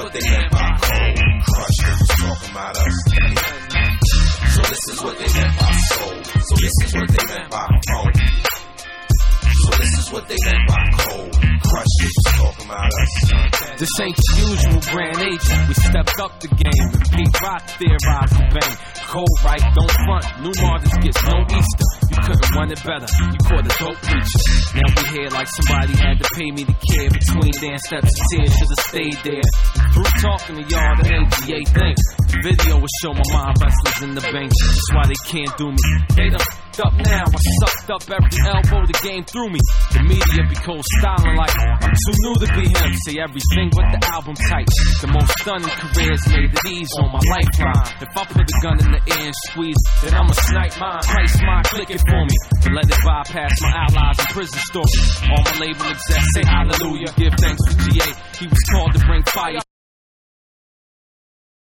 what they meant by cold. Crush, they was talking about us. So this is what they meant by soul. So this is what they meant by phone. So this is what they meant by cold. Crush, they was talking about us. This ain't the usual grand agent. We stepped up the game. And Pete Rock theorized and bang. Cold, right? Don't front. New Martyrs gets no Easter. You couldn't run it better. You caught a dope preacher. Now we here like somebody had to pay me to care. Between dance steps and tears, should've stayed there. Through talking to y'all, that ain't the A thing. The video will show my mind wrestlers in the bank. That's why they can't do me. They done up now. I sucked up every elbow the game threw me. The media be cold styling like I'm too new to be him. Say everything but the album tight. The most stunning careers made it ease on my lifeline. If I put a gun in the air and squeeze, then I'ma snipe mine. Price mine, click it for me. To let it bypass my allies in prison story. All my label execs say hallelujah. Give thanks to GA. He was called to bring fire.